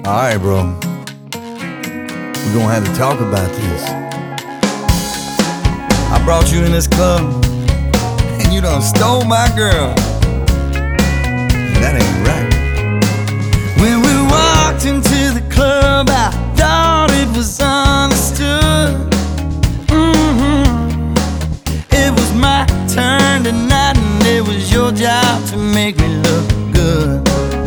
Alright, bro. We're gonna have to talk about this. I brought you in this club, and you done stole my girl. That ain't right. When we walked into the club, I thought it was understood. It was my turn tonight, and it was your job to make me look good.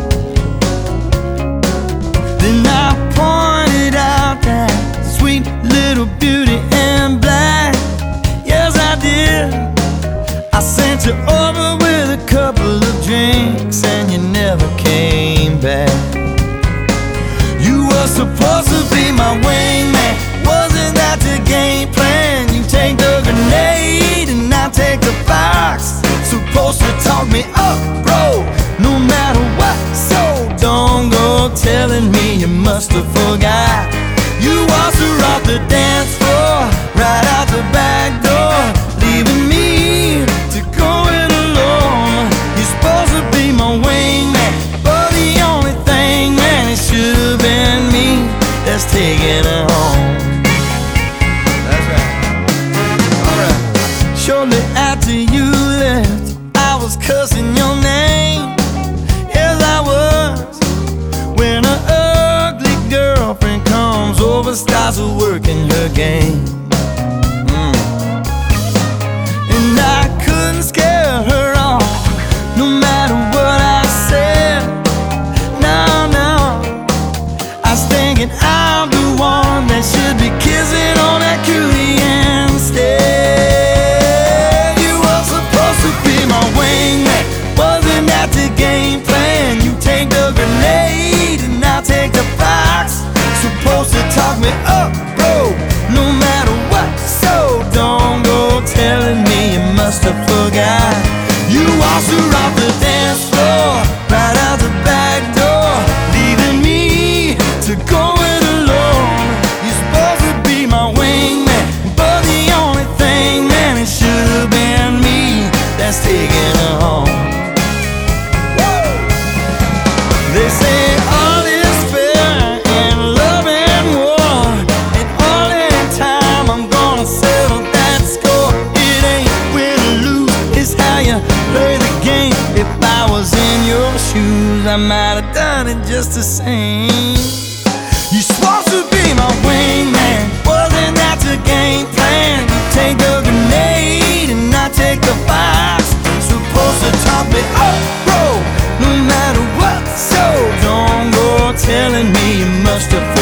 Then I pointed out that sweet little beauty in black. Yes, I did. I sent you over with a couple of drinks, and you never came back. You were supposed to be my wingman. Wasn't that the game plan? You take the grenade and I take the box. Supposed to talk me up, bro, no matter what. So don't go telling me you must have forgot. You waltzed her off the dance floor, right out the back door, leaving me to go it alone. You're supposed to be my wingman, but the only thing, man, it should have been me that's taking her home. That's right. Alright. Shortly after you left, I was cussing your name. Yes, I was. When an ugly girlfriend comes over, starts working her game. And I couldn't scare her off, no matter what I said. No, no, I was thinking I'm the one that should be kissing on that cutie instead. You were supposed to be my wingman. Wasn't that the game plan? You take the grenade and I'll take the box. Supposed to talk me up, bro, no matter what. So don't go telling me you must have forgot. You waltzed her off the dance floor, right out the back door, leaving me to go it alone. You're supposed to be my wingman, but the only thing, man, it should have been me that's taking her home. Woo! They say all is fair in love and war, and all in time I'm gonna settle that score. It ain't win or lose, it's how you play the game. If I was in your shoes, I might have done it just the same. You're supposed to be my wingman. Wasn't that the game plan? You take the grenade and I take the box. Supposed to talk me up, bro, no matter what. So don't go telling me you must have